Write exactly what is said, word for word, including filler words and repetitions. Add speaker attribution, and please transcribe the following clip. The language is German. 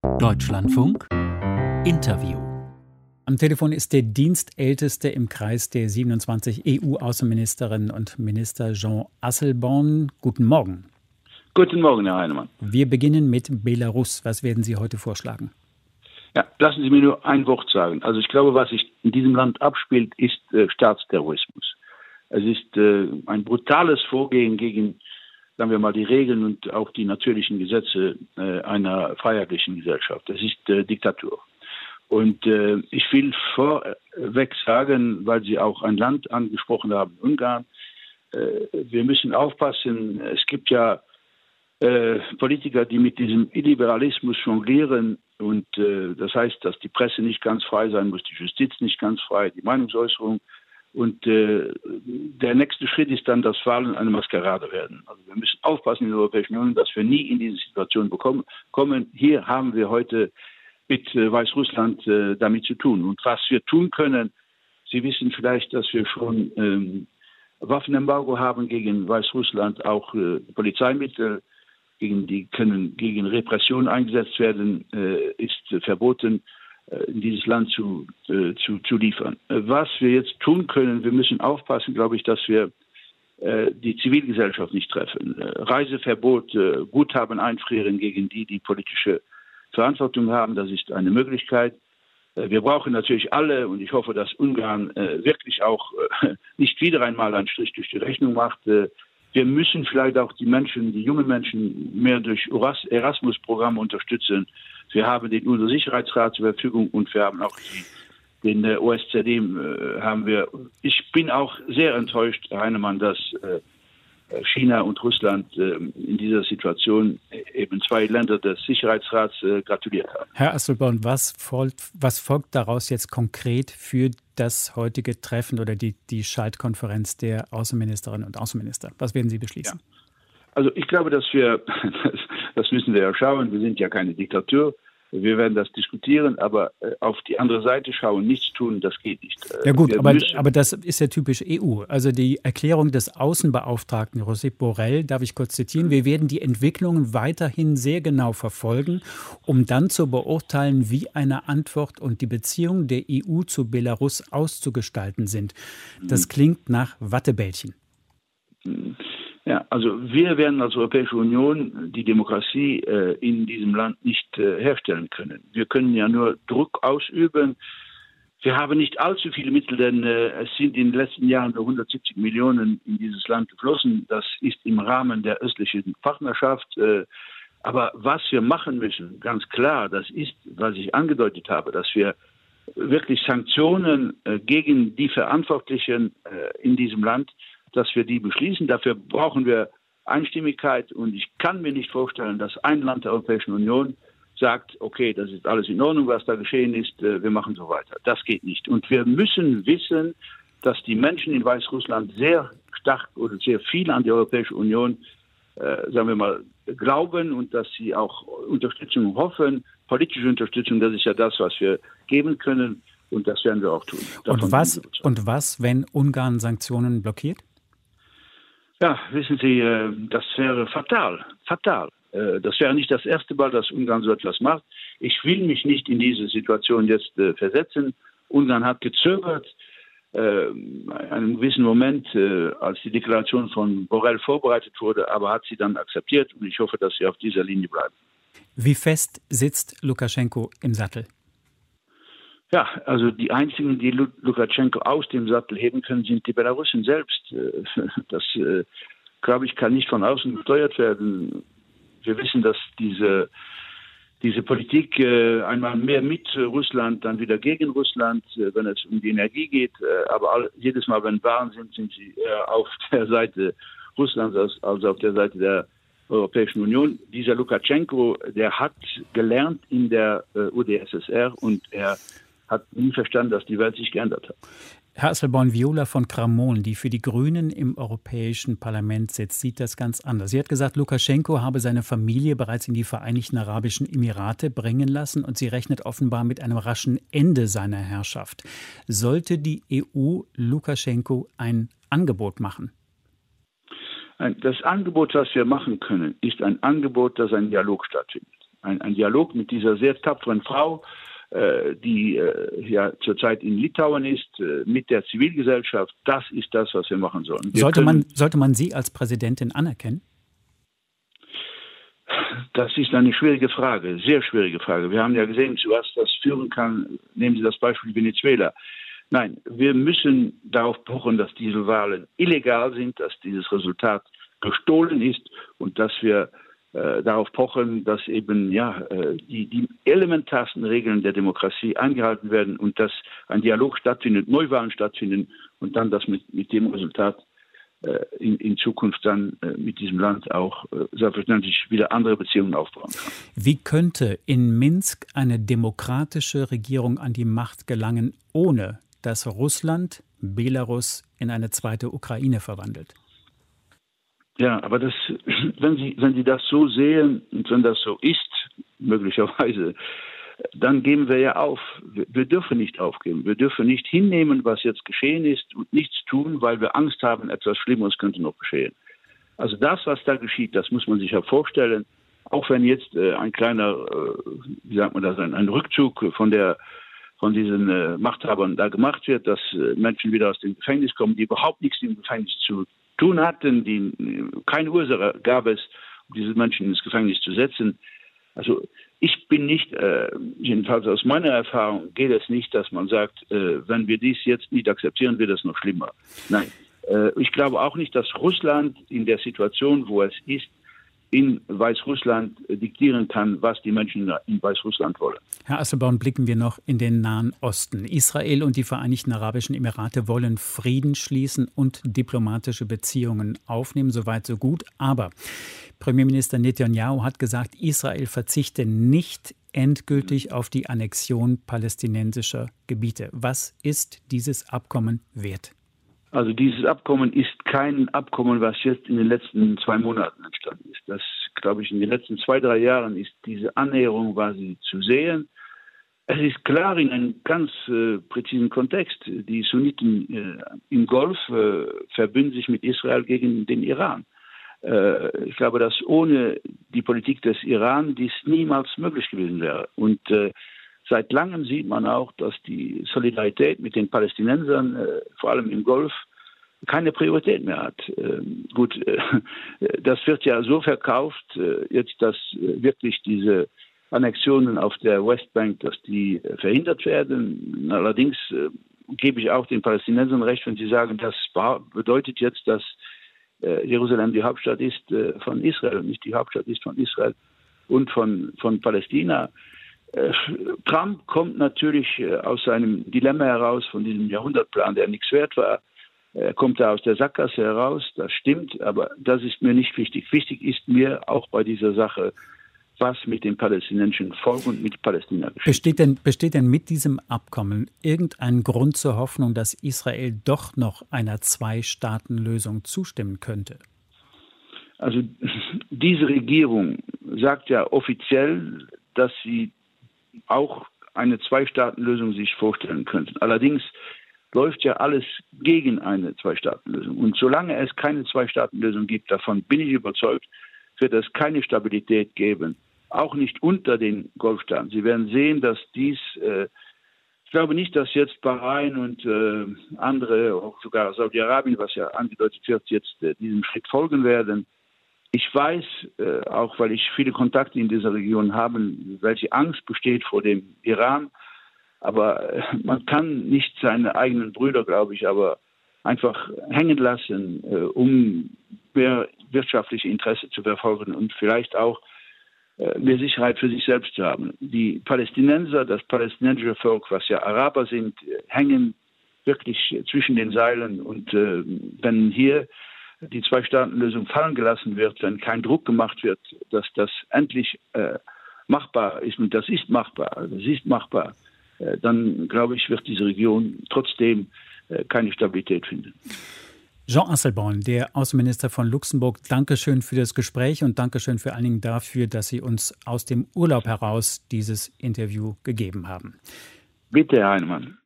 Speaker 1: Deutschlandfunk Interview.
Speaker 2: Am Telefon ist der Dienstälteste im Kreis der siebenundzwanzig E U-Außenministerinnen und Minister, Jean Asselborn. Guten Morgen.
Speaker 3: Guten Morgen, Herr Heinemann.
Speaker 2: Wir beginnen mit Belarus. Was werden Sie heute vorschlagen?
Speaker 3: Ja, lassen Sie mir nur ein Wort sagen. Also ich glaube, was sich in diesem Land abspielt, ist äh, Staatsterrorismus. Es ist äh, ein brutales Vorgehen gegen, sagen wir mal, die Regeln und auch die natürlichen Gesetze äh, einer freiheitlichen Gesellschaft. Es ist äh, Diktatur. Und äh, ich will vorweg sagen, weil Sie auch ein Land angesprochen haben, Ungarn, äh, wir müssen aufpassen. Es gibt ja äh, Politiker, die mit diesem Illiberalismus jonglieren. Und äh, das heißt, dass die Presse nicht ganz frei sein muss, die Justiz nicht ganz frei, die Meinungsäußerung. Und äh, der nächste Schritt ist dann, dass Wahlen eine Maskerade werden. Also wir müssen aufpassen in der Europäischen Union, dass wir nie in diese Situation bekommen, kommen. Hier haben wir heute mit äh, Weißrussland äh, damit zu tun. Und was wir tun können, Sie wissen vielleicht, dass wir schon ähm, Waffenembargo haben gegen Weißrussland, auch äh, Polizeimittel, gegen die können gegen Repression eingesetzt werden, äh, ist äh, verboten, äh, in dieses Land zu, äh, zu, zu liefern. Äh, was wir jetzt tun können, wir müssen aufpassen, glaube ich, dass wir äh, die Zivilgesellschaft nicht treffen. Äh, Reiseverbot, äh, Guthaben einfrieren gegen die, die politische Verantwortung haben, das ist eine Möglichkeit. Äh, wir brauchen natürlich alle, und ich hoffe, dass Ungarn äh, wirklich auch äh, nicht wieder einmal einen Strich durch die Rechnung macht. Äh, Wir müssen vielleicht auch die Menschen, die jungen Menschen mehr durch Erasmus-Programme unterstützen. Wir haben den U N O-Sicherheitsrat zur Verfügung und wir haben auch die, den äh, O S Z E. Äh, haben wir. Ich bin auch sehr enttäuscht, Herr Heinemann, dass äh, China und Russland äh, in dieser Situation eben zwei Länder des Sicherheitsrats äh, gratuliert haben.
Speaker 2: Herr Asselborn, was folgt, was folgt daraus jetzt konkret für das heutige Treffen oder die, die Schaltkonferenz der Außenministerinnen und Außenminister? Was werden Sie beschließen?
Speaker 3: Ja. Also ich glaube, dass wir, das, das müssen wir ja schauen, wir sind ja keine Diktatur, wir werden das diskutieren, aber äh, auf die andere Seite schauen, nichts tun, das geht nicht.
Speaker 2: Ja gut, aber, aber das ist ja typisch E U. Also die Erklärung des Außenbeauftragten Josep Borrell, darf ich kurz zitieren, wir werden die Entwicklungen weiterhin sehr genau verfolgen, um dann zu beurteilen, wie eine Antwort und die Beziehungen der E U zu Belarus auszugestalten sind. Das klingt nach Wattebällchen.
Speaker 3: Ja, also wir werden als Europäische Union die Demokratie äh, in diesem Land nicht äh, herstellen können. Wir können ja nur Druck ausüben. Wir haben nicht allzu viele Mittel, denn äh, es sind in den letzten Jahren nur hundertsiebzig Millionen in dieses Land geflossen. Das ist im Rahmen der östlichen Partnerschaft. Äh, aber was wir machen müssen, ganz klar, das ist, was ich angedeutet habe, dass wir wirklich Sanktionen äh, gegen die Verantwortlichen äh, in diesem Land, dass wir die beschließen. Dafür brauchen wir Einstimmigkeit und ich kann mir nicht vorstellen, dass ein Land der Europäischen Union sagt, okay, das ist alles in Ordnung, was da geschehen ist, wir machen so weiter. Das geht nicht. Und wir müssen wissen, dass die Menschen in Weißrussland sehr stark oder sehr viel an die Europäische Union, äh, sagen wir mal, glauben und dass sie auch Unterstützung hoffen, politische Unterstützung, das ist ja das, was wir geben können und das werden wir auch tun.
Speaker 2: Und was, und was, wenn Ungarn Sanktionen blockiert?
Speaker 3: Ja, wissen Sie, das wäre fatal, fatal. Das wäre nicht das erste Mal, dass Ungarn so etwas macht. Ich will mich nicht in diese Situation jetzt versetzen. Ungarn hat gezögert, in einem gewissen Moment, als die Deklaration von Borrell vorbereitet wurde, aber hat sie dann akzeptiert und ich hoffe, dass sie auf dieser Linie bleiben.
Speaker 2: Wie fest sitzt Lukaschenko im Sattel?
Speaker 3: Ja, also die einzigen, die Lukaschenko aus dem Sattel heben können, sind die Belarussen selbst. Das, glaube ich, kann nicht von außen gesteuert werden. Wir wissen, dass diese, diese Politik einmal mehr mit Russland, dann wieder gegen Russland, wenn es um die Energie geht. Aber jedes Mal, wenn Wahlen sind, sind sie eher auf der Seite Russlands als, als auf der Seite der Europäischen Union. Dieser Lukaschenko, der hat gelernt in der U d S S R und er hat nie verstanden, dass die Welt sich geändert hat.
Speaker 2: Herr Asselborn, Viola von Kramon, die für die Grünen im Europäischen Parlament sitzt, sieht das ganz anders. Sie hat gesagt, Lukaschenko habe seine Familie bereits in die Vereinigten Arabischen Emirate bringen lassen und sie rechnet offenbar mit einem raschen Ende seiner Herrschaft. Sollte die E U Lukaschenko ein Angebot machen?
Speaker 3: Das Angebot, was wir machen können, ist ein Angebot, dass ein Dialog stattfindet. ein, ein Dialog mit dieser sehr tapferen Frau, die ja zurzeit in Litauen ist, mit der Zivilgesellschaft. Das ist das, was wir machen sollen. Wir
Speaker 2: sollte, man, sollte man Sie als Präsidentin anerkennen?
Speaker 3: Das ist eine schwierige Frage, sehr schwierige Frage. Wir haben ja gesehen, zu was das führen kann. Nehmen Sie das Beispiel Venezuela. Nein, wir müssen darauf pochen, dass diese Wahlen illegal sind, dass dieses Resultat gestohlen ist und dass wir äh, darauf pochen, dass eben ja äh, die, die elementarsten Regeln der Demokratie eingehalten werden und dass ein Dialog stattfindet, Neuwahlen stattfinden und dann das mit, mit dem Resultat äh, in, in Zukunft dann äh, mit diesem Land auch äh, selbstverständlich wieder andere Beziehungen aufbauen kann.
Speaker 2: Wie könnte in Minsk eine demokratische Regierung an die Macht gelangen, ohne dass Russland Belarus in eine zweite Ukraine verwandelt?
Speaker 3: Ja, aber das, wenn Sie, wenn Sie das so sehen und wenn das so ist, möglicherweise, dann geben wir ja auf. Wir, wir dürfen nicht aufgeben. Wir dürfen nicht hinnehmen, was jetzt geschehen ist und nichts tun, weil wir Angst haben, etwas Schlimmeres könnte noch geschehen. Also das, was da geschieht, das muss man sich ja vorstellen. Auch wenn jetzt äh, ein kleiner, äh, wie sagt man das, ein, ein Rückzug von der von diesen äh, Machthabern da gemacht wird, dass äh, Menschen wieder aus dem Gefängnis kommen, die überhaupt nichts im Gefängnis zu tun hatten, die keine Ursache gab es, um diese Menschen ins Gefängnis zu setzen. Also ich bin nicht, äh, jedenfalls aus meiner Erfahrung, geht es nicht, dass man sagt, äh, wenn wir dies jetzt nicht akzeptieren, wird es noch schlimmer. Nein, äh, ich glaube auch nicht, dass Russland in der Situation, wo es ist, in Weißrussland diktieren kann, was die Menschen in Weißrussland wollen.
Speaker 2: Herr Asselborn, blicken wir noch in den Nahen Osten. Israel und die Vereinigten Arabischen Emirate wollen Frieden schließen und diplomatische Beziehungen aufnehmen, soweit so gut. Aber Premierminister Netanyahu hat gesagt, Israel verzichte nicht endgültig auf die Annexion palästinensischer Gebiete. Was ist dieses Abkommen wert?
Speaker 3: Also dieses Abkommen ist kein Abkommen, was jetzt in den letzten zwei Monaten entstanden ist. Das, glaube ich, in den letzten zwei, drei Jahren ist diese Annäherung quasi zu sehen. Es ist klar in einem ganz äh, präzisen Kontext. Die Sunniten äh, im Golf äh, verbünden sich mit Israel gegen den Iran. Äh, ich glaube, dass ohne die Politik des Iran dies niemals möglich gewesen wäre. Und äh, Seit langem sieht man auch, dass die Solidarität mit den Palästinensern, äh, vor allem im Golf, keine Priorität mehr hat. Ähm, gut, äh, das wird ja so verkauft, äh, jetzt, dass äh, wirklich diese Annexionen auf der Westbank, dass die äh, verhindert werden. Allerdings äh, gebe ich auch den Palästinensern recht, wenn sie sagen, das bedeutet jetzt, dass äh, Jerusalem die Hauptstadt ist äh, von Israel und nicht die Hauptstadt ist von Israel und von, von Palästina. Trump kommt natürlich aus seinem Dilemma heraus, von diesem Jahrhundertplan, der nichts wert war. Er kommt da aus der Sackgasse heraus, das stimmt, aber das ist mir nicht wichtig. Wichtig ist mir auch bei dieser Sache, was mit dem palästinensischen Volk und mit Palästina geschieht.
Speaker 2: Besteht denn, besteht denn mit diesem Abkommen irgendein Grund zur Hoffnung, dass Israel doch noch einer Zwei-Staaten-Lösung zustimmen könnte?
Speaker 3: Also diese Regierung sagt ja offiziell, dass sie auch eine Zwei-Staaten-Lösung sich vorstellen könnten. Allerdings läuft ja alles gegen eine Zwei-Staaten-Lösung. Und solange es keine Zwei-Staaten-Lösung gibt, davon bin ich überzeugt, wird es keine Stabilität geben. Auch nicht unter den Golfstaaten. Sie werden sehen, dass dies, äh, ich glaube nicht, dass jetzt Bahrain und äh, andere, auch sogar Saudi-Arabien, was ja angedeutet wird, jetzt äh, diesem Schritt folgen werden. Ich weiß, äh, auch weil ich viele Kontakte in dieser Region habe, welche Angst besteht vor dem Iran. Aber äh, man kann nicht seine eigenen Brüder, glaube ich, aber einfach hängen lassen, äh, um mehr wirtschaftliche Interesse zu verfolgen und vielleicht auch äh, mehr Sicherheit für sich selbst zu haben. Die Palästinenser, das palästinensische Volk, was ja Araber sind, äh, hängen wirklich zwischen den Seilen. Und äh, wenn hier die Zwei-Staaten-Lösung fallen gelassen wird, wenn kein Druck gemacht wird, dass das endlich äh, machbar ist, und das ist machbar, das ist machbar, äh, dann glaube ich, wird diese Region trotzdem äh, keine Stabilität finden.
Speaker 2: Jean Asselborn, der Außenminister von Luxemburg, Dankeschön für das Gespräch und Dankeschön vor allen Dingen dafür, dass Sie uns aus dem Urlaub heraus dieses Interview gegeben haben.
Speaker 3: Bitte, Herr Heinemann.